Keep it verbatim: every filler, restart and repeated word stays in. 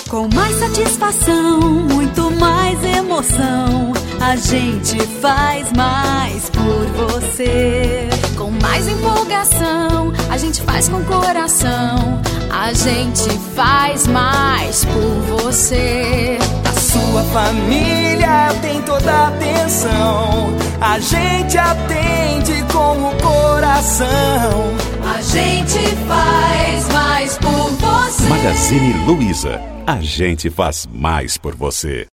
Com mais satisfação, muito mais emoção, a gente faz mais por você. Com mais empolgação, a gente faz com coração, a gente faz mais por você. A sua família tem toda a atenção, a gente atende com o coração. A gente faz mais por você. Magazine Luiza, a gente faz mais por você.